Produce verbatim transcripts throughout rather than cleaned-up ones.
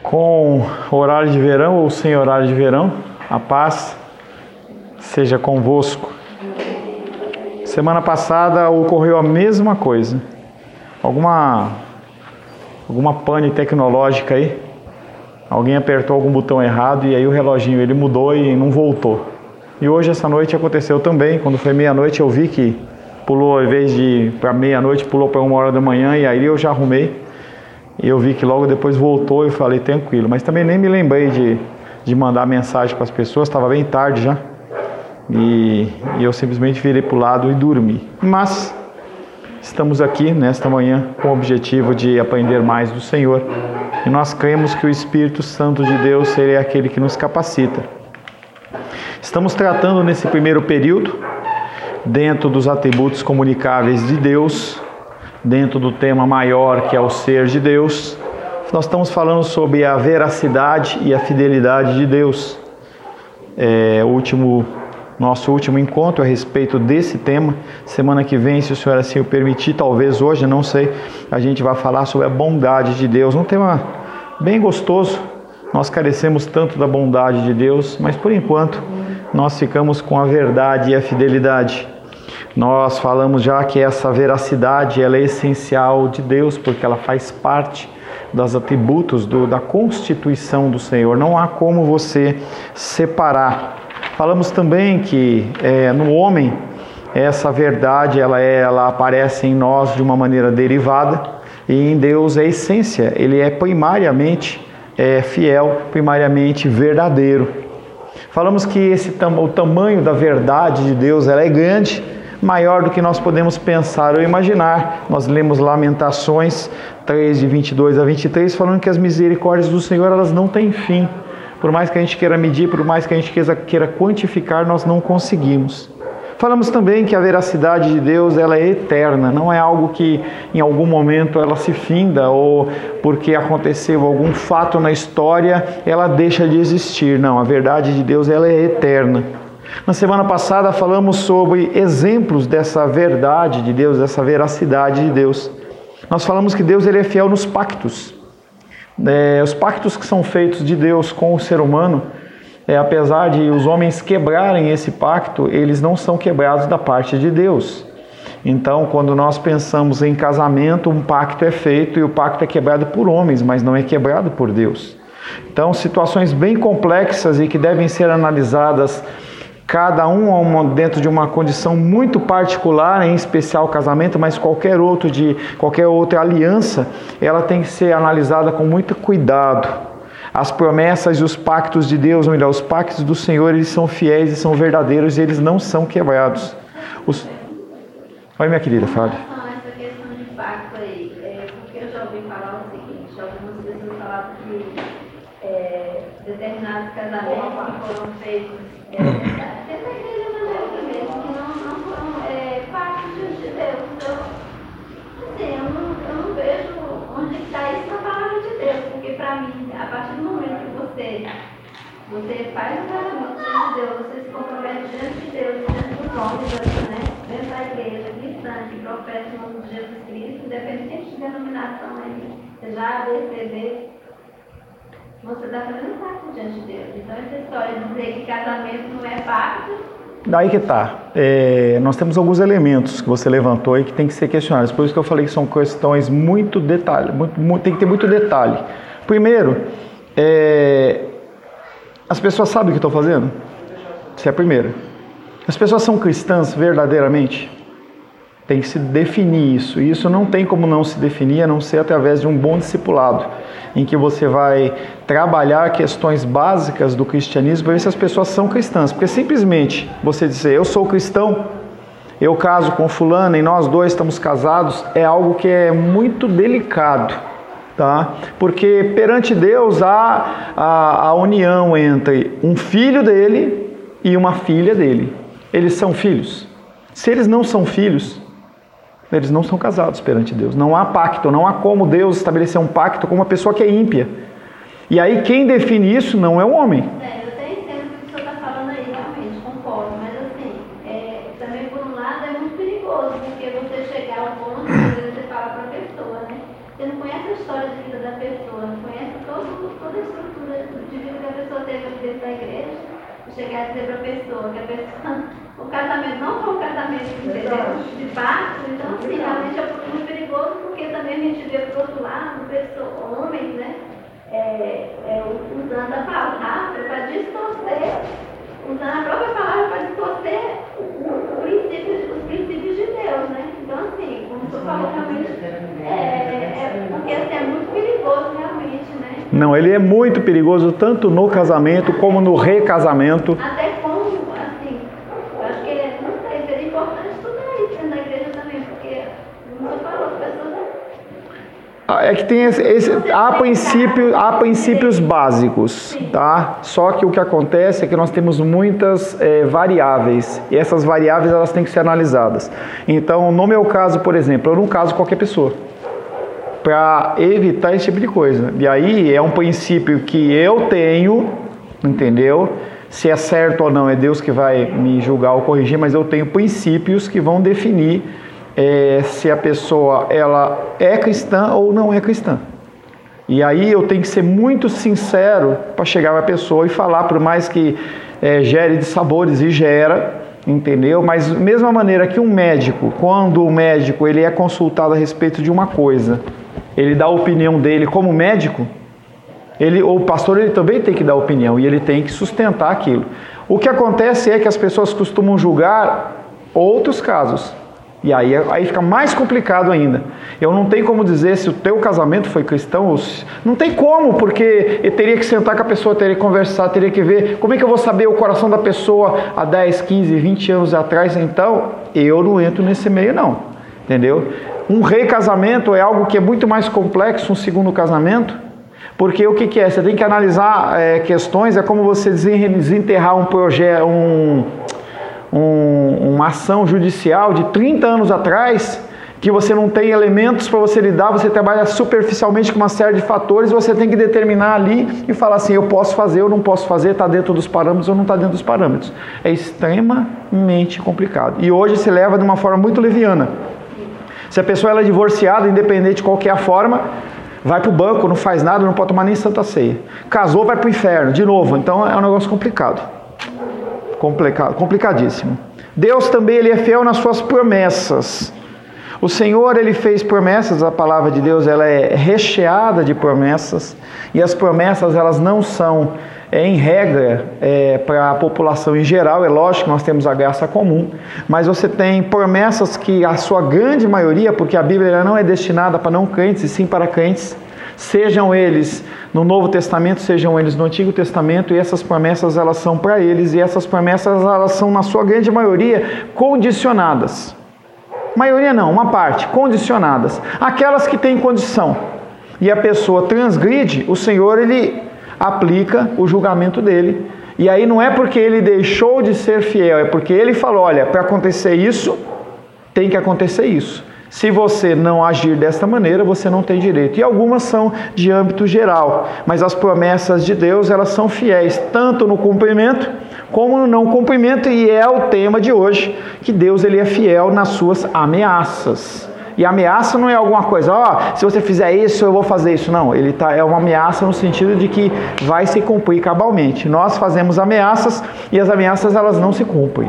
com horário de verão ou sem horário de verão, a paz seja convosco. Semana passada ocorreu a mesma coisa, alguma, alguma pane tecnológica aí, alguém apertou algum botão errado e aí o reloginho ele mudou e não voltou. E hoje, essa noite, aconteceu também. Quando foi meia-noite, eu vi que pulou, ao invés de ir para meia-noite, pulou para uma hora da manhã, e aí eu já arrumei. E eu vi que logo depois voltou e eu falei, tranquilo. Mas também nem me lembrei de, de mandar mensagem para as pessoas, estava bem tarde já. E, e eu simplesmente virei para o lado e dormi. Mas estamos aqui nesta manhã com o objetivo de aprender mais do Senhor. E nós cremos que o Espírito Santo de Deus seria aquele que nos capacita. Estamos tratando nesse primeiro período, dentro dos atributos comunicáveis de Deus, dentro do tema maior que é o ser de Deus, nós estamos falando sobre a veracidade e a fidelidade de Deus. É, o último, nosso último encontro a respeito desse tema, semana que vem, se o Senhor assim o permitir, talvez hoje, não sei, a gente vai falar sobre a bondade de Deus, um tema bem gostoso. Nós carecemos tanto da bondade de Deus, mas por enquanto nós ficamos com a verdade e a fidelidade. Nós falamos já que essa veracidade ela é essencial de Deus, porque ela faz parte dos atributos do, da constituição do Senhor. Não há como você separar. Falamos também que é, no homem, essa verdade ela, é, ela aparece em nós de uma maneira derivada, e em Deus é a essência. Ele é primariamente é, fiel, primariamente verdadeiro. Falamos que esse, o tamanho da verdade de Deus ela é grande, maior do que nós podemos pensar ou imaginar. Nós lemos Lamentações três, de vinte e dois a vinte e três, falando que as misericórdias do Senhor elas não têm fim. Por mais que a gente queira medir, por mais que a gente queira quantificar, nós não conseguimos. Falamos também que a veracidade de Deus ela é eterna, não é algo que em algum momento ela se finda ou porque aconteceu algum fato na história ela deixa de existir. Não, a verdade de Deus ela é eterna. Na semana passada falamos sobre exemplos dessa verdade de Deus, dessa veracidade de Deus. Nós falamos que Deus ele é fiel nos pactos. É, os pactos que são feitos de Deus com o ser humano, é, apesar de os homens quebrarem esse pacto, eles não são quebrados da parte de Deus. Então, quando nós pensamos em casamento, um pacto é feito e o pacto é quebrado por homens, mas não é quebrado por Deus. Então, situações bem complexas e que devem ser analisadas cada um dentro de uma condição muito particular, em especial o casamento, mas qualquer outro de qualquer outra aliança, ela tem que ser analisada com muito cuidado. As promessas e os pactos de Deus, ou melhor, os pactos do Senhor, eles são fiéis e são verdadeiros e eles não são quebrados. Os... Oi, minha querida, fale. Essa questão de pacto aí, é, porque eu já ouvi falar o seguinte, já algumas pessoas falaram que é, determinados casamentos que foram feitos é, dentro da igreja evangélica mesmo, que não, não foram é, pactos de Deus. Então, assim, eu não, eu não vejo onde está isso na palavra de Deus, porque para mim, a partir do momento que você, você faz um casamento diante de Deus, você se compromete diante de Deus, diante dos homens, né, dentro da igreja cristã, que professa o nome de Jesus Cristo, independente de denominação, aí, seja A, B, C, D, você está fazendo pacto diante de Deus. Então, essa história de dizer que casamento não é pacto. Daí que tá. É, nós temos alguns elementos que você levantou e que tem que ser questionados. Por isso que eu falei que são questões muito detalhe, muito, muito, tem que ter muito detalhe. Primeiro, é, as pessoas sabem o que estão fazendo? Isso é a primeira. As pessoas são cristãs verdadeiramente? Tem que se definir isso. E isso não tem como não se definir, a não ser através de um bom discipulado, em que você vai trabalhar questões básicas do cristianismo para ver se as pessoas são cristãs. Porque simplesmente você dizer, eu sou cristão, eu caso com fulano e nós dois estamos casados, é algo que é muito delicado, tá? Porque perante Deus há a, a união entre um filho dele e uma filha dele. Eles são filhos. Se eles não são filhos, eles não são casados perante Deus. Não há pacto, não há como Deus estabelecer um pacto com uma pessoa que é ímpia. E aí quem define isso não é o homem. É, eu até entendo o que o senhor está falando aí, realmente, concordo. Mas assim, é, também por um lado é muito perigoso, porque você chegar ao ponto, às vezes você fala para a pessoa, né? Você não conhece a história de vida da pessoa, não conhece todo, toda a estrutura de vida que a pessoa teve dentro da igreja. Chegar a dizer para a pessoa que a pessoa, o casamento não foi um casamento, entendeu? De pacto. Então, assim, realmente é muito perigoso, porque também a gente vê por outro lado, pessoas, homens, né? É, é, usando a palavra para distorcer, usando a própria palavra para distorcer o, o princípio, os princípios de Deus, né? Então, assim, como você falou, realmente, é, é, porque assim, é muito perigoso, realmente, né? Não, ele é muito perigoso tanto no casamento como no recasamento. Até como, assim, eu acho que, não sei, seria importante estudar isso dentro da igreja também, porque, como você falou, as pessoas... É que tem esse, esse, há, princípio, há princípios básicos, tá? Só que o que acontece é que nós temos muitas é, variáveis, e essas variáveis elas têm que ser analisadas. Então, no meu caso, por exemplo, eu não caso com qualquer pessoa, para evitar esse tipo de coisa. E aí é um princípio que eu tenho, entendeu? Se é certo ou não, é Deus que vai me julgar ou corrigir, mas eu tenho princípios que vão definir É, se a pessoa ela é cristã ou não é cristã. E aí eu tenho que ser muito sincero para chegar para a pessoa e falar, por mais que é, gere dissabores, e gera, entendeu? Mas mesma maneira que um médico, quando o médico ele é consultado a respeito de uma coisa, ele dá a opinião dele como médico, ele, o pastor ele também tem que dar opinião e ele tem que sustentar aquilo. O que acontece é que as pessoas costumam julgar outros casos. E aí, aí fica mais complicado ainda. Eu não tenho como dizer se o teu casamento foi cristão ou se... Não tem como, porque eu teria que sentar com a pessoa, teria que conversar, teria que ver. Como é que eu vou saber o coração da pessoa há dez, quinze, vinte anos atrás? Então, eu não entro nesse meio não. Entendeu? Um recasamento é algo que é muito mais complexo, um segundo casamento. Porque o que, que é? Você tem que analisar é, questões, é como você desenterrar um projeto... Um, Um, uma ação judicial de trinta anos atrás, que você não tem elementos para você lidar, você trabalha superficialmente com uma série de fatores, você tem que determinar ali e falar assim, eu posso fazer, eu não posso fazer, está dentro dos parâmetros ou não está dentro dos parâmetros. É extremamente complicado. E hoje se leva de uma forma muito leviana. Se a pessoa ela é divorciada, independente de qualquer forma, vai para o banco, não faz nada, não pode tomar nem santa ceia. Casou, vai para o inferno, de novo. Então é um negócio complicado. Complicado, complicadíssimo. Deus também ele é fiel nas suas promessas. O Senhor ele fez promessas, a palavra de Deus ela é recheada de promessas, e as promessas elas não são é, em regra é, para a população em geral. É lógico que nós temos a graça comum, mas você tem promessas que a sua grande maioria, porque a Bíblia ela não é destinada para não crentes e sim para crentes, sejam eles no Novo Testamento, sejam eles no Antigo Testamento, e essas promessas elas são para eles, e essas promessas elas são na sua grande maioria condicionadas. Maioria não, uma parte, condicionadas. Aquelas que têm condição e a pessoa transgride, o Senhor ele aplica o julgamento dele. E aí não é porque ele deixou de ser fiel, é porque ele falou, olha, para acontecer isso, tem que acontecer isso. Se você não agir desta maneira, você não tem direito. E algumas são de âmbito geral, mas as promessas de Deus, elas são fiéis, tanto no cumprimento, como no não cumprimento, e é o tema de hoje, que Deus ele é fiel nas suas ameaças. E ameaça não é alguma coisa, ó, oh, se você fizer isso, eu vou fazer isso. Não, ele tá, é uma ameaça no sentido de que vai se cumprir cabalmente. Nós fazemos ameaças e as ameaças elas não se cumprem.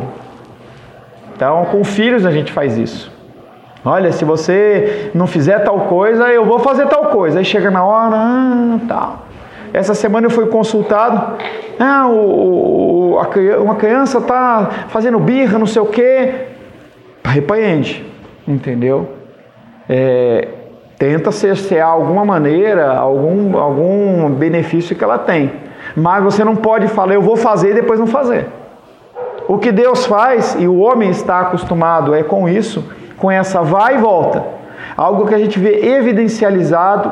Então, com filhos a gente faz isso. Olha, se você não fizer tal coisa, eu vou fazer tal coisa. Aí chega na hora, ah, tal. Essa semana eu fui consultado, ah, o, o, a, uma criança está fazendo birra, não sei o quê. Repreende, entendeu? É, tenta cercear alguma maneira, algum, algum benefício que ela tem. Mas você não pode falar, eu vou fazer e depois não fazer. O que Deus faz, e o homem está acostumado é com isso, com essa vai e volta. Algo que a gente vê evidencializado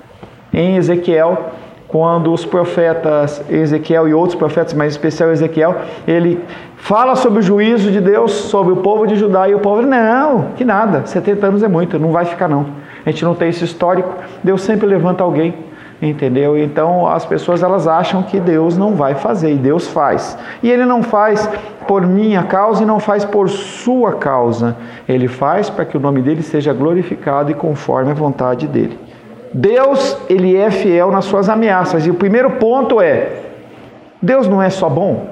em Ezequiel, quando os profetas Ezequiel e outros profetas, mas em especial Ezequiel, ele fala sobre o juízo de Deus, sobre o povo de Judá, e o povo, não, que nada, setenta anos é muito, não vai ficar não. A gente não tem esse histórico, Deus sempre levanta alguém, entendeu? Então as pessoas elas acham que Deus não vai fazer, e Deus faz. E Ele não faz por minha causa e não faz por sua causa. Ele faz para que o nome dele seja glorificado e conforme a vontade dele. Deus, Ele é fiel nas suas ameaças. E o primeiro ponto é, Deus não é só bom?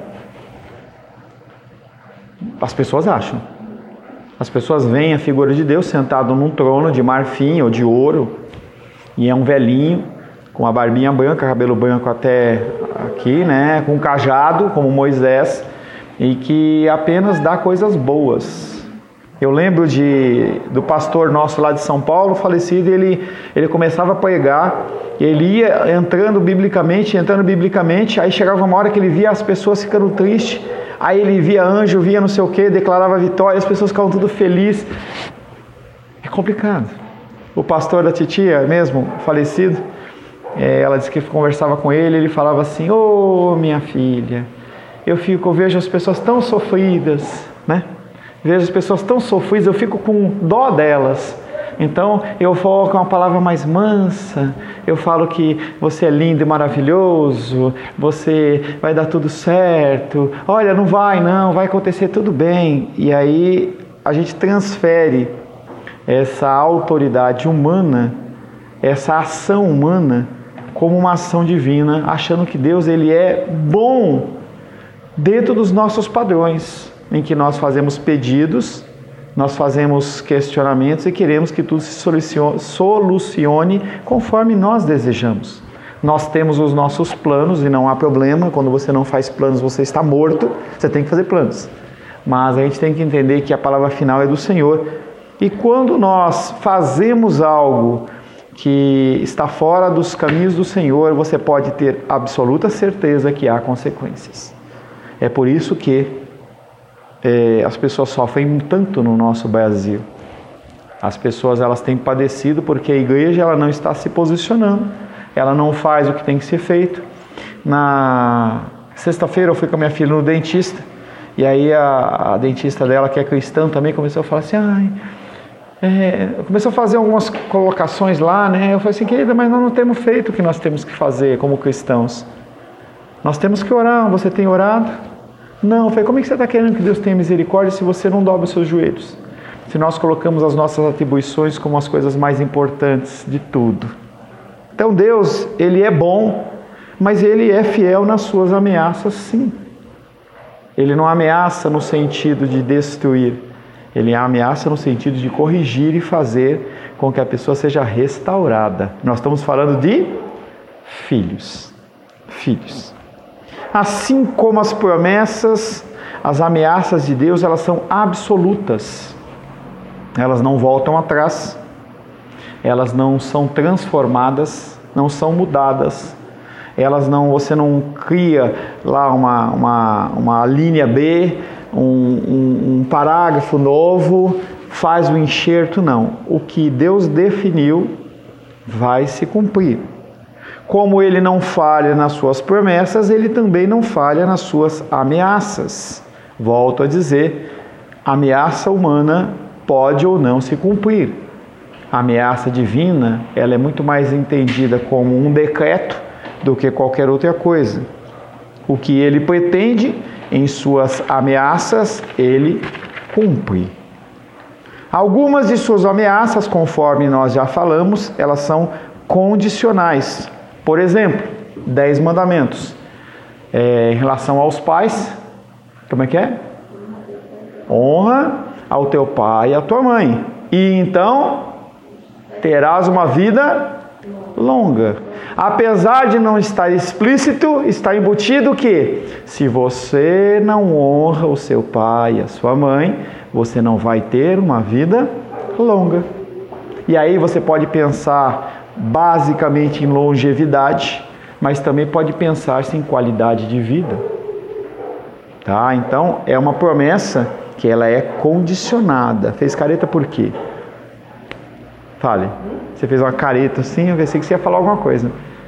As pessoas acham. As pessoas veem a figura de Deus sentado num trono de marfim ou de ouro, e é um velhinho, com a barbinha branca, cabelo branco até aqui, né, com um cajado, como Moisés, e que apenas dá coisas boas. Eu lembro de, do pastor nosso lá de São Paulo, falecido, ele, ele começava a pregar, ele ia entrando biblicamente, entrando biblicamente, aí chegava uma hora que ele via as pessoas ficando tristes, aí ele via anjo, via não sei o que, declarava vitória, as pessoas ficavam tudo felizes. É complicado. O pastor da titia mesmo, falecido, é, ela disse que conversava com ele, ele falava assim, ô oh, minha filha, eu fico, eu vejo as pessoas tão sofridas, né? Vejo as pessoas tão sofridas, eu fico com dó delas. Então eu falo com uma palavra mais mansa, eu falo que você é lindo e maravilhoso, você vai dar tudo certo, olha, não vai não, vai acontecer tudo bem. E aí a gente transfere essa autoridade humana, essa ação humana, como uma ação divina, achando que Deus ele é bom dentro dos nossos padrões, em que nós fazemos pedidos, nós fazemos questionamentos e queremos que tudo se solucione conforme nós desejamos. Nós temos os nossos planos e não há problema, quando você não faz planos você está morto, você tem que fazer planos. Mas a gente tem que entender que a palavra final é do Senhor. E quando nós fazemos algo que está fora dos caminhos do Senhor, você pode ter absoluta certeza que há consequências. É por isso que É, as pessoas sofrem tanto no nosso Brasil. As pessoas elas têm padecido porque a igreja ela não está se posicionando, ela não faz o que tem que ser feito. Na sexta-feira eu fui com a minha filha no dentista, e aí a, a dentista dela, que é cristã também, começou a falar assim, ai, é, começou a fazer algumas colocações lá, né? Eu falei assim, querida, mas nós não temos feito o que nós temos que fazer como cristãos. Nós temos que orar, você tem orado? Não, eu falei, como é que você está querendo que Deus tenha misericórdia se você não dobra os seus joelhos? Se nós colocamos as nossas atribuições como as coisas mais importantes de tudo. Então Deus, Ele é bom, mas Ele é fiel nas suas ameaças, sim. Ele não ameaça no sentido de destruir, Ele ameaça no sentido de corrigir e fazer com que a pessoa seja restaurada. Nós estamos falando de filhos. Filhos. Assim como as promessas, as ameaças de Deus, elas são absolutas. Elas não voltam atrás. Elas não são transformadas, não são mudadas. Elas não, você não cria lá uma, uma, uma linha B, um, um, um parágrafo novo, faz o enxerto, não. O que Deus definiu vai se cumprir. Como Ele não falha nas suas promessas, Ele também não falha nas suas ameaças. Volto a dizer, ameaça humana pode ou não se cumprir. A ameaça divina, ela é muito mais entendida como um decreto do que qualquer outra coisa. O que Ele pretende em suas ameaças, Ele cumpre. Algumas de suas ameaças, conforme nós já falamos, elas são condicionais. Por exemplo, dez mandamentos. É, em relação aos pais, como é que é? Honra ao teu pai e à tua mãe. E então terás uma vida longa. Apesar de não estar explícito, está embutido que se você não honra o seu pai e a sua mãe, você não vai ter uma vida longa. E aí você pode pensar basicamente em longevidade, mas também pode pensar-se em qualidade de vida. Tá? Então, é uma promessa que ela é condicionada. Fez careta por quê? Fale. Você fez uma careta assim, eu pensei que você ia falar alguma coisa.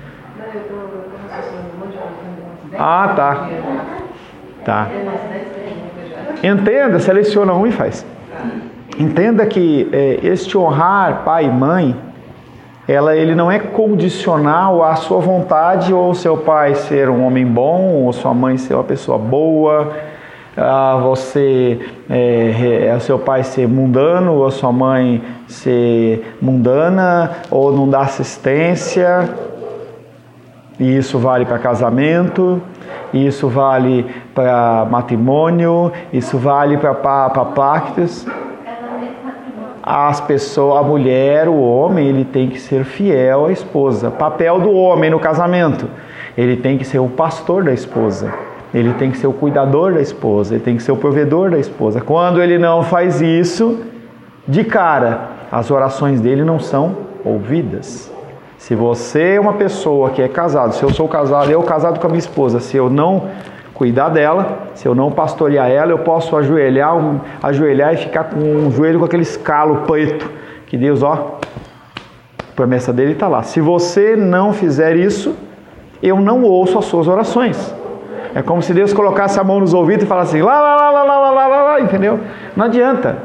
Ah, tá. Tá. Entenda, seleciona um e faz. Entenda que é, este honrar pai e mãe, ela, ele não é condicional à sua vontade ou seu pai ser um homem bom ou sua mãe ser uma pessoa boa. a você, é, a seu pai ser mundano, ou a sua mãe ser mundana, ou não dar assistência. E isso vale para casamento, isso vale para matrimônio, isso vale para pactos. As pessoas, a mulher, o homem, ele tem que ser fiel à esposa. Papel do homem no casamento: ele tem que ser o pastor da esposa, ele tem que ser o cuidador da esposa, ele tem que ser o provedor da esposa. Quando ele não faz isso, de cara, as orações dele não são ouvidas. Se você é uma pessoa que é casado, se eu sou casado, eu casado com a minha esposa, se eu não cuidar dela, se eu não pastorear ela, eu posso ajoelhar, um, ajoelhar e ficar com um joelho com aquele escalo preto, que Deus, ó, a promessa dele está lá. Se você não fizer isso, eu não ouço as suas orações. É como se Deus colocasse a mão nos ouvidos e falasse assim, lá, lá, lá, lá, lá, lá, lá, lá, entendeu? Não adianta.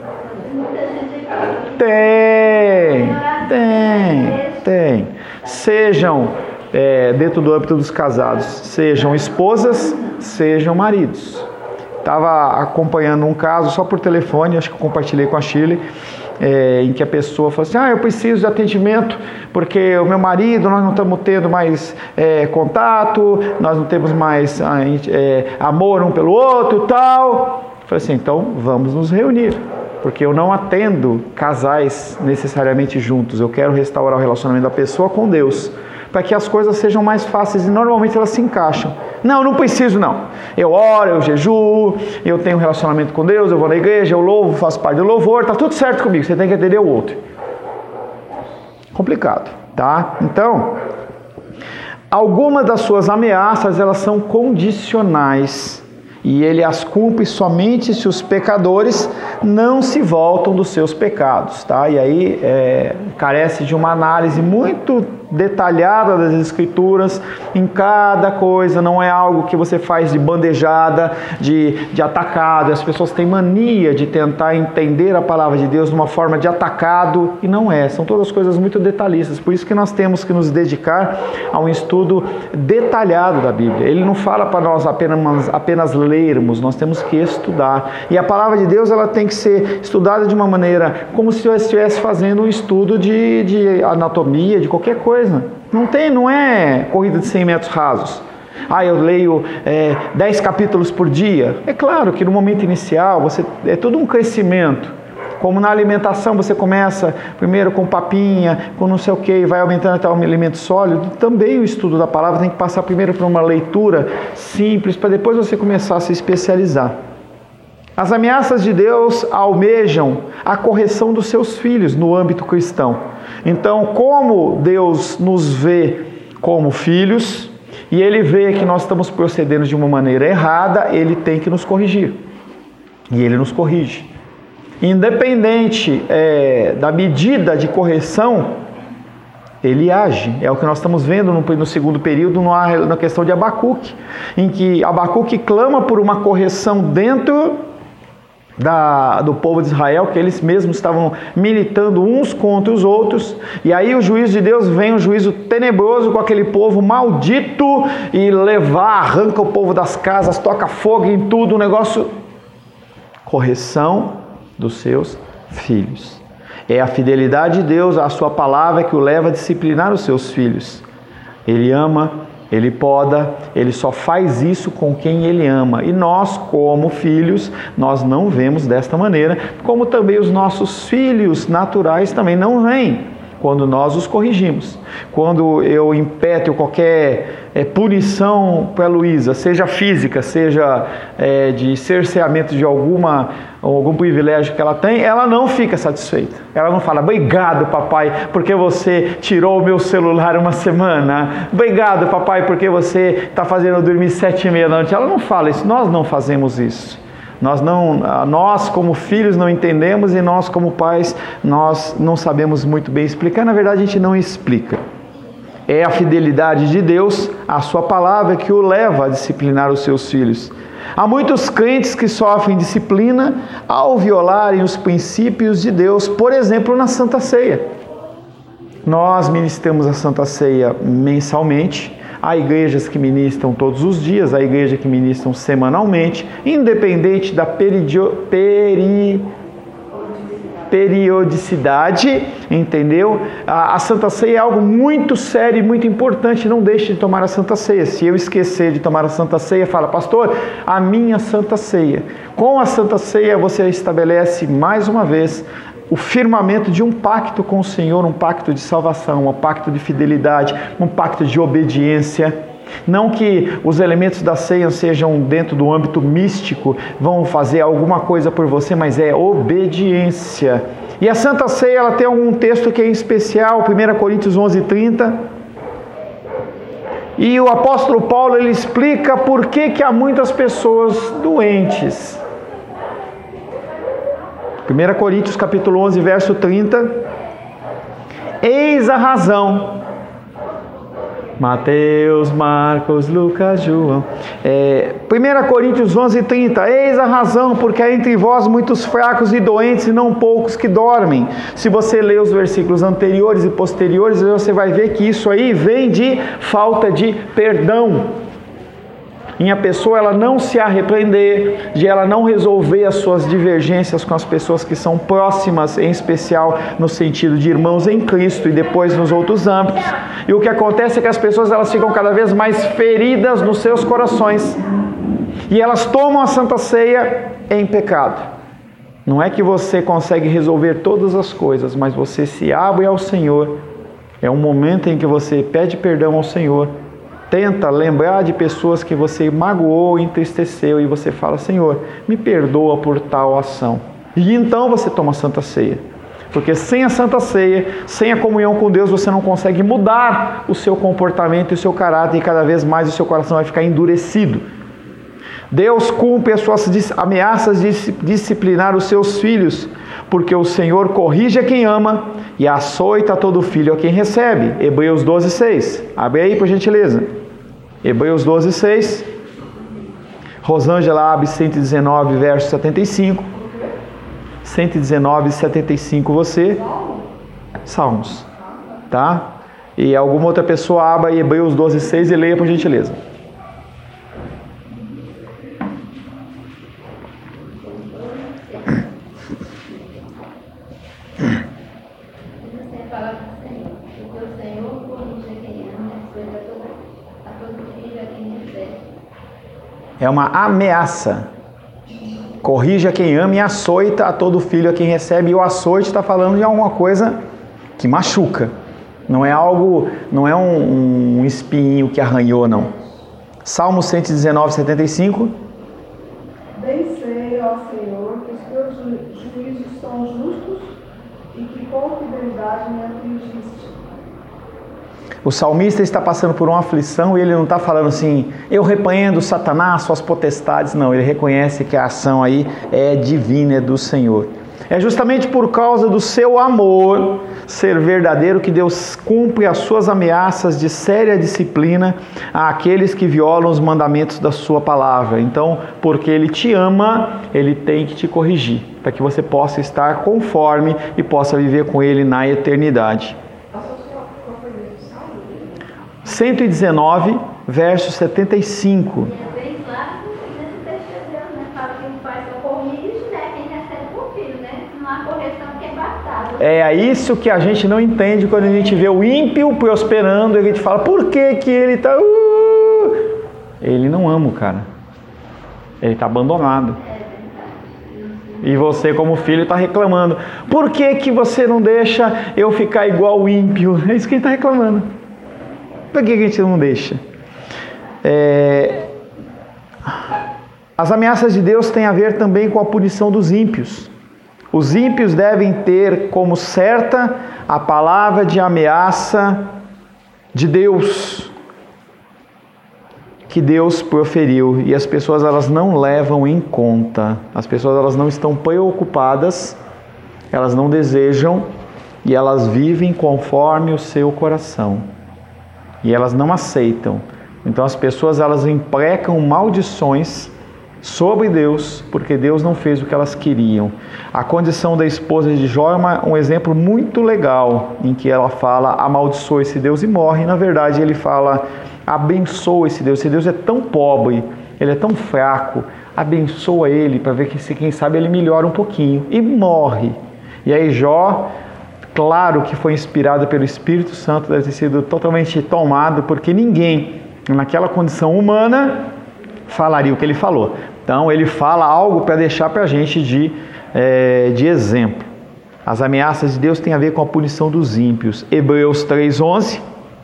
Tem, tem, tem. Sejam, é, dentro do âmbito dos casados, sejam esposas, sejam maridos. Estava acompanhando um caso só por telefone, acho que eu compartilhei com a Shirley, é, em que a pessoa falou assim, ah, eu preciso de atendimento, porque o meu marido, nós não estamos tendo mais é, contato, nós não temos mais é, amor um pelo outro e tal. Eu falei assim, então vamos nos reunir, porque eu não atendo casais necessariamente juntos, eu quero restaurar o relacionamento da pessoa com Deus, para que as coisas sejam mais fáceis e normalmente elas se encaixam. Não, não preciso não. Eu oro, eu jejuo, eu tenho um relacionamento com Deus, eu vou na igreja, eu louvo, faço parte do louvor, tá tudo certo comigo, você tem que atender o outro. Complicado, tá? Então, algumas das suas ameaças, elas são condicionais. E ele as cumpre somente se os pecadores não se voltam dos seus pecados, tá? E aí é, carece de uma análise muito detalhada das Escrituras em cada coisa, não é algo que você faz de bandejada, de, de atacado. As pessoas têm mania de tentar entender a palavra de Deus de uma forma de atacado, e não é, são todas coisas muito detalhistas, por isso que nós temos que nos dedicar a um estudo detalhado da Bíblia. Ele não fala para nós apenas, apenas lermos, nós temos que estudar, e a palavra de Deus ela tem que ser estudada de uma maneira como se eu estivesse fazendo um estudo de, de anatomia, de qualquer coisa. Não tem, não é corrida de cem metros rasos. Ah, eu leio é, dez capítulos por dia. É claro que no momento inicial você, é todo um crescimento. Como na alimentação você começa primeiro com papinha, com não sei o que, vai aumentando até um alimento sólido. Também o estudo da palavra tem que passar primeiro por uma leitura simples, para depois você começar a se especializar. As ameaças de Deus almejam a correção dos seus filhos no âmbito cristão. Então, como Deus nos vê como filhos, e Ele vê que nós estamos procedendo de uma maneira errada, Ele tem que nos corrigir. E Ele nos corrige. Independente é, da medida de correção, Ele age. É o que nós estamos vendo no, no segundo período, na, na questão de Abacuque, em que Abacuque clama por uma correção dentro Da, do povo de Israel, que eles mesmos estavam militando uns contra os outros, e aí o juízo de Deus vem, um juízo tenebroso com aquele povo maldito, e levar, arranca o povo das casas, toca fogo em tudo, um negócio, correção dos seus filhos. É a fidelidade de Deus à sua palavra que o leva a disciplinar os seus filhos. Ele ama, Ele poda, Ele só faz isso com quem Ele ama. E nós, como filhos, nós não vemos desta maneira, como também os nossos filhos naturais também não veem quando nós os corrigimos. Quando eu impeto qualquer é, punição para a Luísa, seja física, seja é, de cerceamento de alguma, algum privilégio que ela tem, ela não fica satisfeita. Ela não fala, obrigado papai, porque você tirou o meu celular uma semana. Obrigado papai, porque você está fazendo eu dormir sete e meia da noite. Ela não fala isso, nós não fazemos isso. Nós, não, nós como filhos não entendemos, e nós como pais nós não sabemos muito bem explicar. Na verdade a gente não explica. É a fidelidade de Deus à sua palavra que o leva a disciplinar os seus filhos. Há muitos crentes que sofrem disciplina ao violarem os princípios de Deus, por exemplo na Santa Ceia. Nós ministramos a Santa Ceia mensalmente. Há igrejas que ministram todos os dias, há igrejas que ministram semanalmente, independente da peridio, peri, periodicidade, entendeu? A, a Santa Ceia é algo muito sério e muito importante, não deixe de tomar a Santa Ceia. Se eu esquecer de tomar a Santa Ceia, fala, pastor, a minha Santa Ceia. Com a Santa Ceia você estabelece mais uma vez o firmamento de um pacto com o Senhor, um pacto de salvação, um pacto de fidelidade, um pacto de obediência. Não que os elementos da ceia sejam dentro do âmbito místico, vão fazer alguma coisa por você, mas é obediência. E a Santa Ceia, ela tem algum texto que é em especial, primeira Coríntios onze, trinta. E o apóstolo Paulo, ele explica por que, que há muitas pessoas doentes. primeira Coríntios capítulo onze, verso trinta. Eis a razão. Mateus, Marcos, Lucas, João. É, primeira Coríntios onze, trinta. Eis a razão, porque há entre vós muitos fracos e doentes e não poucos que dormem. Se você ler os versículos anteriores e posteriores, você vai ver que isso aí vem de falta de perdão. Em a pessoa ela não se arrepender, de ela não resolver as suas divergências com as pessoas que são próximas, em especial no sentido de irmãos em Cristo e depois nos outros âmbitos. E o que acontece é que as pessoas elas ficam cada vez mais feridas nos seus corações. E elas tomam a Santa Ceia em pecado. Não é que você consegue resolver todas as coisas, mas você se abre ao Senhor. É um momento em que você pede perdão ao Senhor. Tenta lembrar de pessoas que você magoou, entristeceu e você fala, Senhor, me perdoa por tal ação. E então você toma a Santa Ceia. Porque sem a Santa Ceia, sem a comunhão com Deus, você não consegue mudar o seu comportamento e o seu caráter e cada vez mais o seu coração vai ficar endurecido. Deus cumpre as suas ameaças de disciplinar os seus filhos, porque o Senhor corrige a quem ama e açoita todo filho a quem recebe. Hebreus doze, seis. Abre aí, por gentileza. Hebreus doze, seis. Rosângela abre cento e dezenove, verso setenta e cinco. cento e dezenove, setenta e cinco você. Salmos. Tá? E alguma outra pessoa abra Hebreus doze, seis e leia, por gentileza. É uma ameaça. Corrija quem ama e açoita a todo filho a quem recebe. E o açoite está falando de alguma coisa que machuca. Não é algo, não é um, um espinho que arranhou, não. Salmo cento e dezenove, setenta e cinco. Bem sei, ó Senhor, que os teus juízos são justos e que com fidelidade me afligiste. O salmista está passando por uma aflição e ele não está falando assim, eu repreendo Satanás, suas potestades. Não, ele reconhece que a ação aí é divina, é do Senhor. É justamente por causa do seu amor ser verdadeiro que Deus cumpre as suas ameaças de séria disciplina àqueles que violam os mandamentos da sua palavra. Então, porque Ele te ama, Ele tem que te corrigir, para que você possa estar conforme e possa viver com Ele na eternidade. cento e dezenove, verso setenta e cinco. É bem claro nesse texto de Deus, né? Fala que o pai só corrige, né? Quem recebe por filho, né? Não há correção que é bastada. É isso que a gente não entende quando a gente vê o ímpio prosperando e a gente fala, por que que ele está... Uh? Ele não ama o cara. Ele está abandonado. E você como filho está reclamando. Por que que você não deixa eu ficar igual o ímpio? É isso que ele está reclamando. Por que a gente não deixa? É... As ameaças de Deus têm a ver também com a punição dos ímpios. Os ímpios devem ter como certa a palavra de ameaça de Deus, que Deus proferiu, e as pessoas elas não levam em conta. As pessoas elas não estão preocupadas, elas não desejam e elas vivem conforme o seu coração. E elas não aceitam. Então as pessoas elas imprecam maldições sobre Deus, porque Deus não fez o que elas queriam. A condição da esposa de Jó é uma, um exemplo muito legal, em que ela fala, amaldiçoa esse Deus e morre. E, na verdade, ele fala, abençoa esse Deus. Esse Deus é tão pobre, ele é tão fraco, abençoa ele, para ver que, se quem sabe, ele melhora um pouquinho. E morre. E aí Jó, claro que foi inspirado pelo Espírito Santo, deve ter sido totalmente tomado, porque ninguém, naquela condição humana, falaria o que ele falou. Então ele fala algo para deixar para a gente de, é, de exemplo. As ameaças de Deus têm a ver com a punição dos ímpios. Hebreus três, onze.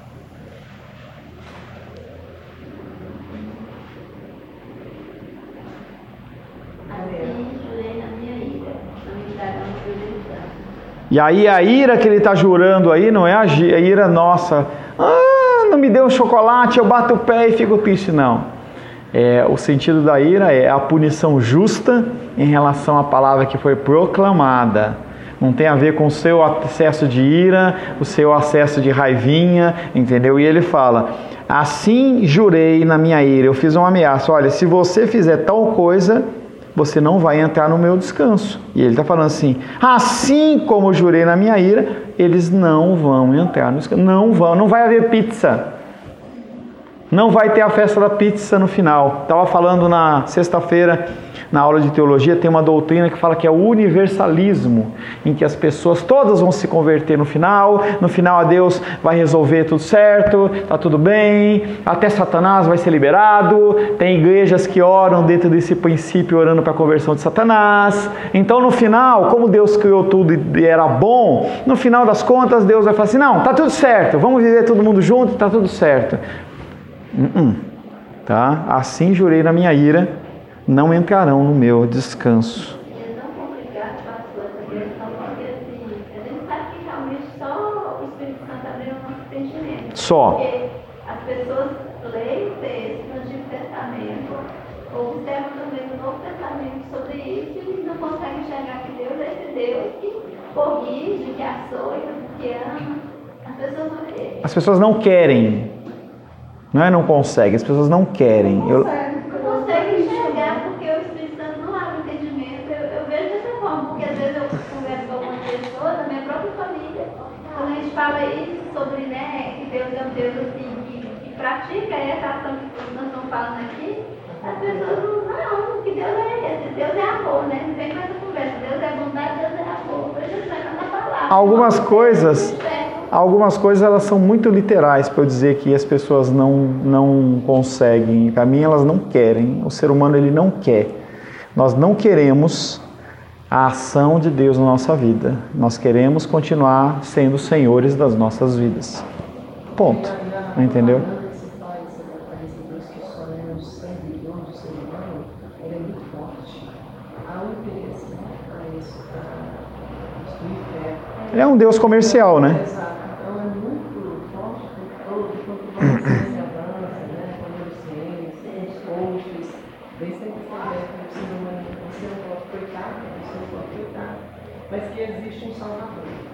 E aí a ira que ele está jurando aí não é a ira nossa. Ah, não me deu um chocolate, eu bato o pé e fico triste. Não. É, o sentido da ira é a punição justa em relação à palavra que foi proclamada. Não tem a ver com o seu acesso de ira, o seu acesso de raivinha, entendeu? E ele fala, assim jurei na minha ira, eu fiz uma ameaça, olha, se você fizer tal coisa, você não vai entrar no meu descanso. E ele está falando assim, assim como jurei na minha ira, eles não vão entrar no descanso. Não vão, não vai haver pizza. Não vai ter a festa da pizza no final. Estava falando na sexta-feira, na aula de teologia, tem uma doutrina que fala que é o universalismo, em que as pessoas todas vão se converter no final, no final a Deus vai resolver tudo certo, está tudo bem, até Satanás vai ser liberado, tem igrejas que oram dentro desse princípio, orando para a conversão de Satanás. Então no final, como Deus criou tudo e era bom, no final das contas Deus vai falar assim, não, está tudo certo, vamos viver todo mundo junto, está tudo certo. Uh-uh. Tá? Assim jurei na minha ira, não entrarão no meu descanso. É tão complicado, pastor, essa questão, porque assim, a gente sabe que realmente só o Espírito Santo abriu o nosso entendimento. Só. Porque as pessoas leem o texto no Antigo Testamento, observam também no Novo Testamento sobre isso e não conseguem enxergar que Deus é esse Deus que corrige, que açoita, que ama. As pessoas não querem. As pessoas não querem. Não é não conseguem, as pessoas não querem. Não conseguem enxergar porque o Espírito Santo não abre o entendimento. Eu, eu vejo dessa forma, porque às vezes eu converso com algumas pessoas da minha própria família, quando a gente fala isso sobre, né, que Deus é um Deus assim, que, que pratica essa ação que nós estamos falando aqui, as pessoas não, não, que Deus é esse, Deus é amor, né? Não vem com essa conversa, Deus é bondade, Deus é amor. Por isso vai na palavra. Algumas coisas... Algumas coisas elas são muito literais para eu dizer que as pessoas não, não conseguem. Para mim elas não querem. O ser humano ele não quer. Nós não queremos a ação de Deus na nossa vida. Nós queremos continuar sendo senhores das nossas vidas. Ponto. Entendeu? Ele é um Deus comercial, né? Mas que existe um Salvador.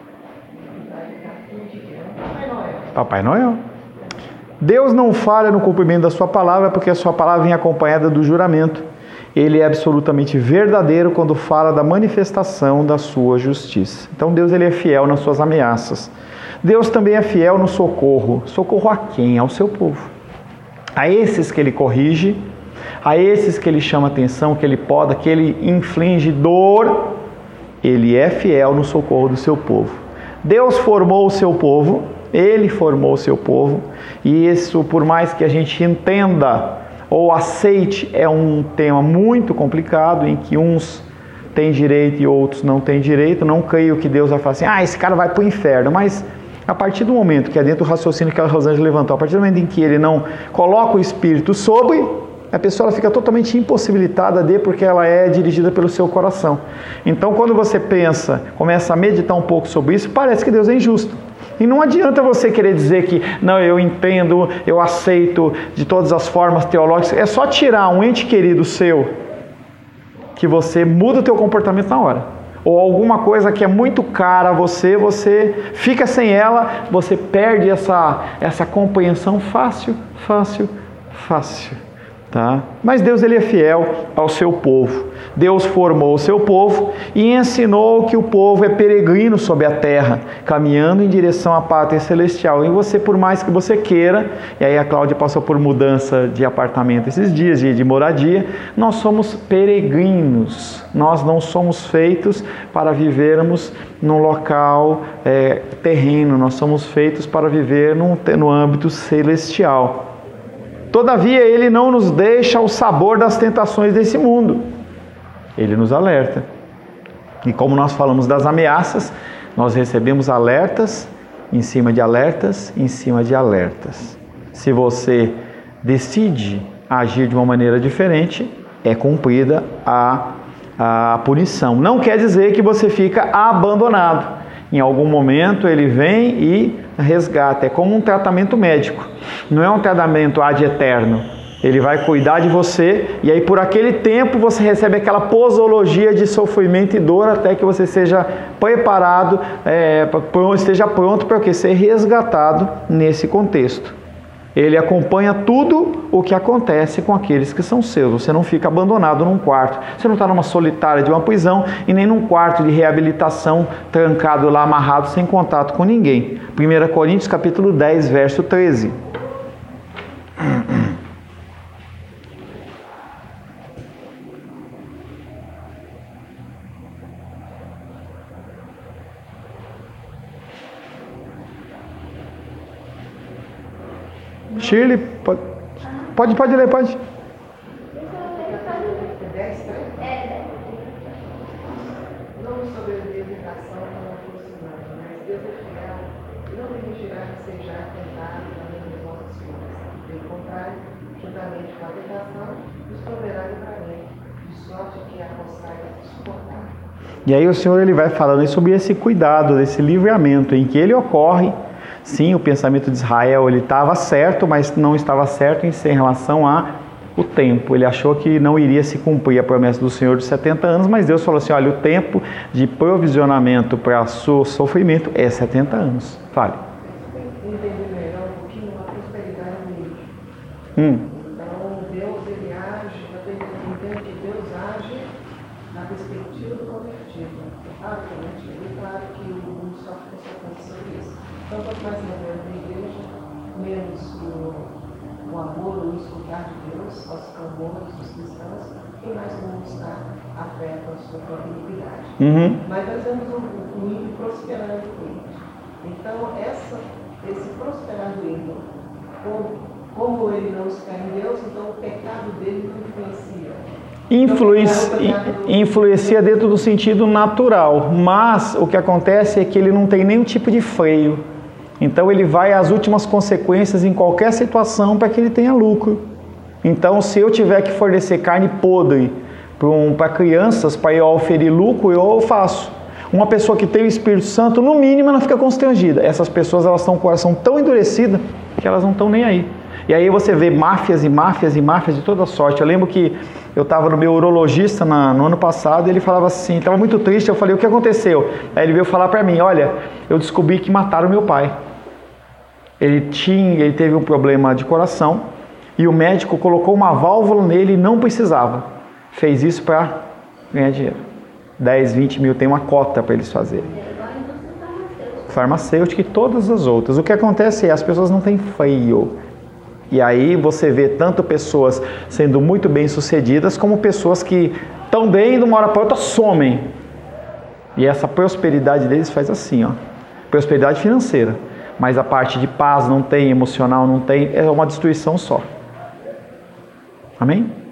Papai Noel. Papai Noel. Deus não falha no cumprimento da sua palavra, porque a sua palavra vem acompanhada do juramento. Ele é absolutamente verdadeiro quando fala da manifestação da sua justiça. Então Deus ele é fiel nas suas ameaças. Deus também é fiel no socorro. Socorro a quem? Ao seu povo. A esses que ele corrige, a esses que ele chama atenção, que ele poda, que ele inflige dor, ele é fiel no socorro do seu povo. Deus formou o seu povo, ele formou o seu povo, e isso, por mais que a gente entenda ou aceite, é um tema muito complicado, em que uns têm direito e outros não têm direito. Não creio que Deus vai falar assim, ah, esse cara vai para o inferno, mas a partir do momento, que é dentro do raciocínio que a Rosângela levantou, a partir do momento em que ele não coloca o Espírito sobre, a pessoa ela fica totalmente impossibilitada de, porque ela é dirigida pelo seu coração. Então, quando você pensa, começa a meditar um pouco sobre isso, parece que Deus é injusto. E não adianta você querer dizer que, não, eu entendo, eu aceito de todas as formas teológicas. É só tirar um ente querido seu, que você muda o teu comportamento na hora. Ou alguma coisa que é muito cara a você, você fica sem ela, você perde essa, essa compreensão fácil, fácil, fácil. Tá? Mas Deus ele é fiel ao seu povo. Deus formou o seu povo e ensinou que o povo é peregrino sobre a terra, caminhando em direção à pátria celestial. E você, por mais que você queira, e aí a Cláudia passou por mudança de apartamento esses dias, de, de moradia, nós somos peregrinos. Nós não somos feitos para vivermos num local é, terreno, nós somos feitos para viver num, no âmbito celestial. Todavia, Ele não nos deixa o sabor das tentações desse mundo. Ele nos alerta. E como nós falamos das ameaças, nós recebemos alertas em cima de alertas, em cima de alertas. Se você decide agir de uma maneira diferente, é cumprida a, a punição. Não quer dizer que você fica abandonado. Em algum momento ele vem e resgata. É como um tratamento médico. Não é um tratamento ad eterno. Ele vai cuidar de você e aí por aquele tempo você recebe aquela posologia de sofrimento e dor até que você seja preparado, é, esteja pronto para o que? Ser resgatado nesse contexto. Ele acompanha tudo o que acontece com aqueles que são seus. Você não fica abandonado num quarto. Você não está numa solitária de uma prisão e nem num quarto de reabilitação, trancado lá, amarrado, sem contato com ninguém. primeira Coríntios capítulo dez, verso treze. Shirley, pode, pode, pode ler, pode. Não sobreviver a tentação não fosse humana, mas Deus é fiel e não permitirá que seja tentado também dos nossos filhos. Pelo contrário, juntamente com a tentação, nos proverá livramento, de sorte que a consagra suportar. E aí o Senhor ele vai falando sobre esse cuidado, desse livramento em que ele ocorre. Sim, o pensamento de Israel ele estava certo, mas não estava certo em relação ao tempo. Ele achou que não iria se cumprir a promessa do Senhor de setenta anos, mas Deus falou assim, olha, o tempo de provisionamento para o sofrimento é setenta anos. Fale. Entender melhor um pouquinho a prosperidade do mundo. Hum. Então, Deus ele age, eu entendo que Deus age na perspectiva do convertido. Ah, do convertido, é claro que o mundo sofre consequências sobre isso. Então, quanto mais moderno da igreja, menos o, o amor, o escutar de Deus, aos clamores dos cristãos, e mais o mundo está afeta a sua própria iniquidade. Uhum. Mas nós vemos o, o ímpio prosperando com ele. Então, essa, esse prosperar do ímpio, como, como ele não está em Deus, então o pecado dele não influencia. Influencia, influencia dentro do sentido natural, mas o que acontece é que ele não tem nenhum tipo de freio. Então ele vai às últimas consequências em qualquer situação para que ele tenha lucro. Então se eu tiver que fornecer carne podre para um, para crianças, para eu oferir lucro, eu faço. Uma pessoa que tem o Espírito Santo, no mínimo ela fica constrangida. Essas pessoas elas estão com o coração tão endurecido que elas não estão nem aí. E aí você vê máfias e máfias e máfias de toda sorte. Eu lembro que eu estava no meu urologista na, no ano passado e ele falava assim, estava muito triste, eu falei, o que aconteceu? Aí ele veio falar para mim, olha, eu descobri que mataram meu pai. Ele, tinha, ele teve um problema de coração e o médico colocou uma válvula nele e não precisava. Fez isso para ganhar dinheiro. dez, vinte mil, tem uma cota para eles fazerem. Farmacêutica e todas as outras. O que acontece é as pessoas não têm freio. E aí você vê tanto pessoas sendo muito bem sucedidas como pessoas que estão bem e de uma hora para outra somem. E essa prosperidade deles faz assim, ó. Prosperidade financeira. Mas a parte de paz não tem, emocional não tem, é uma destruição só. Amém?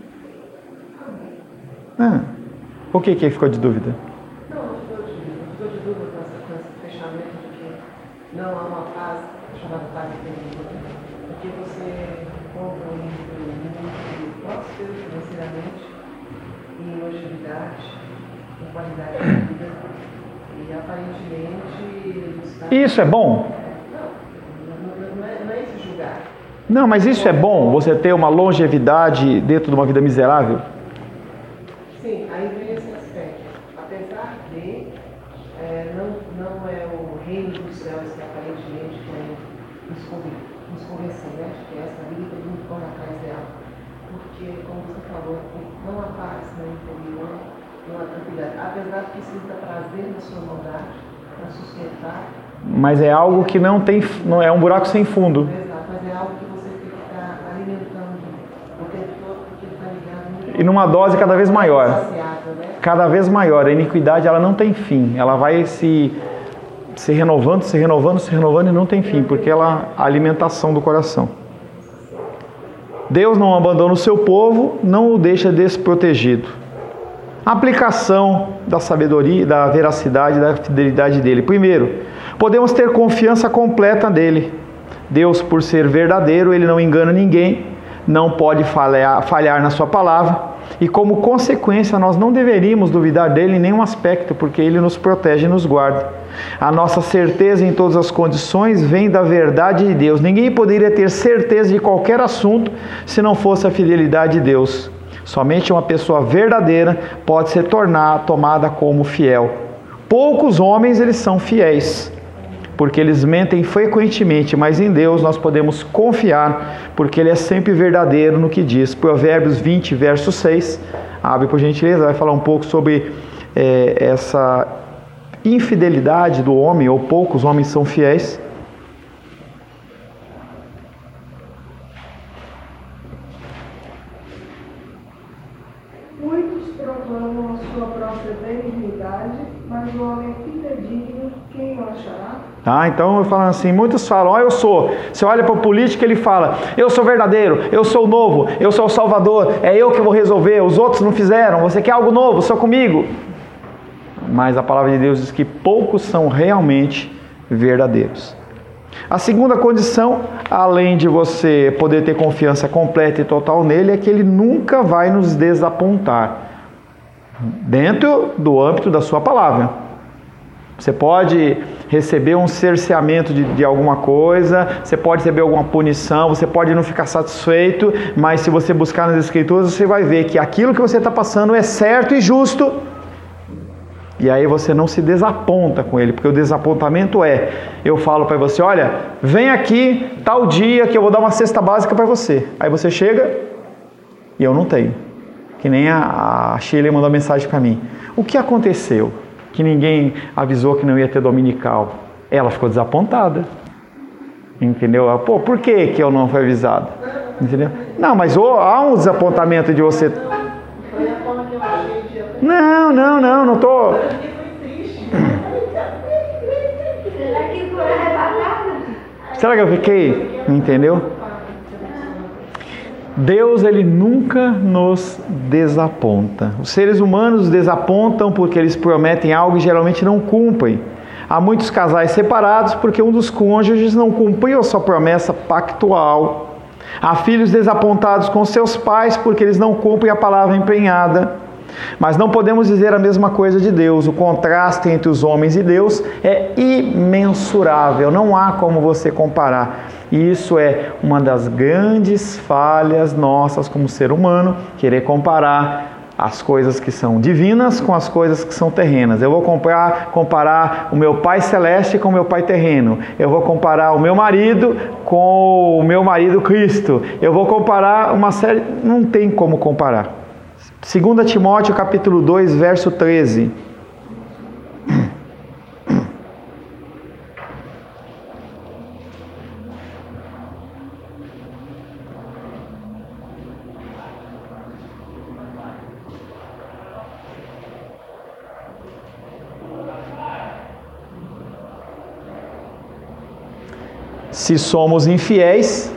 Ah, por que que ficou de dúvida? Não, não estou de dúvida. Não estou de dúvida com esse fechamento de que não há uma paz chamada paz interior. Porque você compra um mundo próspero financeiramente, em longevidade, em qualidade de vida, e aparentemente está... Isso é bom? Não, mas isso é bom, você ter uma longevidade dentro de uma vida miserável? Sim, aí vem esse aspecto. Apesar de é, não, não é o reino dos céus que aparentemente quer nos convencer, nos convencer, né, de que essa vida todo mundo corre atrás dela. porque, como você falou, não há paz no interior, não há tranquilidade. Apesar que sinta prazer na sua maldade, para sustentar. Mas é algo que não tem, não é um buraco sem fundo. Exato, mas é algo que você tem que estar alimentando o tempo todo, porque está ligado. E numa dose cada vez maior. Saciado, né? Cada vez maior. A iniquidade, ela não tem fim. Ela vai se, se renovando, se renovando, se renovando e não tem fim, porque ela é a alimentação do coração. Deus não abandona o seu povo, não o deixa desprotegido. Aplicação da sabedoria, da veracidade, da fidelidade dele. Primeiro, podemos ter confiança completa nele. Deus, por ser verdadeiro, ele não engana ninguém, não pode falhar, falhar na sua palavra, e como consequência nós não deveríamos duvidar dele em nenhum aspecto, porque ele nos protege e nos guarda. A nossa certeza em todas as condições vem da verdade de Deus. Ninguém poderia ter certeza de qualquer assunto se não fosse a fidelidade de Deus. Somente uma pessoa verdadeira pode se tornar tomada como fiel. Poucos homens eles são fiéis, porque eles mentem frequentemente, mas em Deus nós podemos confiar, porque Ele é sempre verdadeiro no que diz. Provérbios vinte, verso seis, abre por gentileza, vai falar um pouco sobre é, essa infidelidade do homem, ou poucos homens são fiéis. Muitos proclamam a sua própria benignidade, mas o homem fidedigno, quem o achará? Ah, então eu falo assim, muitos falam, ó, eu sou. Você olha para o político, ele fala, eu sou verdadeiro, eu sou o novo, eu sou o salvador, é eu que vou resolver, os outros não fizeram, você quer algo novo, só comigo. Mas a palavra de Deus diz que poucos são realmente verdadeiros. A segunda condição, além de você poder ter confiança completa e total nele, é que ele nunca vai nos desapontar, dentro do âmbito da sua palavra. Você pode receber um cerceamento de, de alguma coisa, você pode receber alguma punição, você pode não ficar satisfeito, mas se você buscar nas Escrituras, você vai ver que aquilo que você está passando é certo e justo, e aí você não se desaponta com ele, porque o desapontamento é, eu falo para você, olha, vem aqui tal dia que eu vou dar uma cesta básica para você. Aí você chega e eu não tenho. Que nem a, a Sheila mandou mensagem para mim. O que aconteceu? Que ninguém avisou que não ia ter dominical. Ela ficou desapontada. Entendeu? Pô, por que que eu não fui avisado? Entendeu? Não, mas oh, há um desapontamento de você... Não, não, não, não tô... Será que foi arrebatado? Será que eu fiquei? Entendeu? Deus, ele nunca nos desaponta. Os seres humanos desapontam porque eles prometem algo e geralmente não cumprem. Há muitos casais separados porque um dos cônjuges não cumpriu a sua promessa pactual. Há filhos desapontados com seus pais porque eles não cumprem a palavra empenhada. Mas não podemos dizer a mesma coisa de Deus. O contraste entre os homens e Deus é imensurável. Não há como você comparar. E isso é uma das grandes falhas nossas como ser humano, querer comparar as coisas que são divinas com as coisas que são terrenas. Eu vou comparar, comparar o meu pai celeste com o meu pai terreno. Eu vou comparar o meu marido com o meu marido Cristo. Eu vou comparar uma série... Não tem como comparar. Segunda Timóteo capítulo dois, verso treze. Se somos infiéis,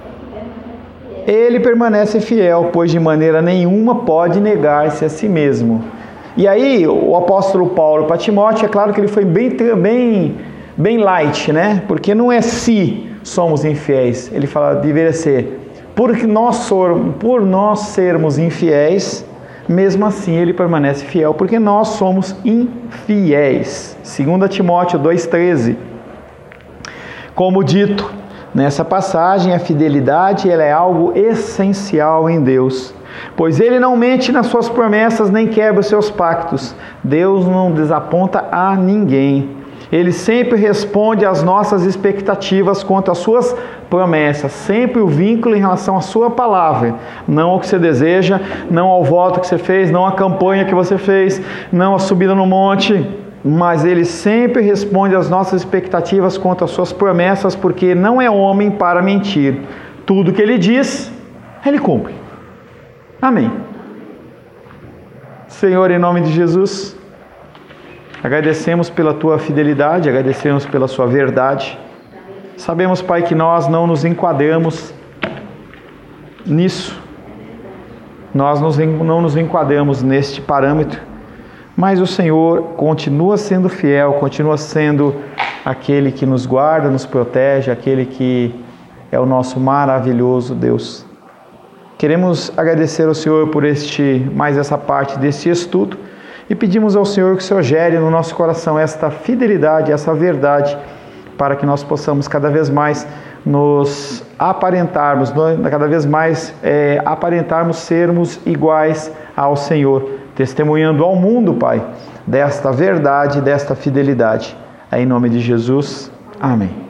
ele permanece fiel, pois de maneira nenhuma pode negar-se a si mesmo. E aí, o apóstolo Paulo para Timóteo, é claro que ele foi bem, bem, bem light, né? Porque não é se somos infiéis. Ele fala, deveria ser, porque nós somos, por nós sermos infiéis, mesmo assim ele permanece fiel, porque nós somos infiéis. Segunda Timóteo dois, treze. Como dito, nessa passagem, a fidelidade ela é algo essencial em Deus, pois Ele não mente nas suas promessas nem quebra os seus pactos. Deus não desaponta a ninguém. Ele sempre responde às nossas expectativas quanto às suas promessas, sempre o vínculo em relação à sua palavra, não ao que você deseja, não ao voto que você fez, não à campanha que você fez, não à subida no monte, mas Ele sempre responde às nossas expectativas quanto às suas promessas, porque não é homem para mentir. Tudo que Ele diz, Ele cumpre. Amém. Senhor, em nome de Jesus, agradecemos pela Tua fidelidade, agradecemos pela Sua verdade. Sabemos, Pai, que nós não nos enquadramos nisso. Nós não nos enquadramos neste parâmetro. Mas o Senhor continua sendo fiel, continua sendo aquele que nos guarda, nos protege, aquele que é o nosso maravilhoso Deus. Queremos agradecer ao Senhor por este, mais essa parte deste estudo e pedimos ao Senhor que o Senhor gere no nosso coração esta fidelidade, essa verdade, para que nós possamos cada vez mais nos aparentarmos, cada vez mais é, aparentarmos sermos iguais ao Senhor, testemunhando ao mundo, Pai, desta verdade, desta fidelidade. Em nome de Jesus, amém.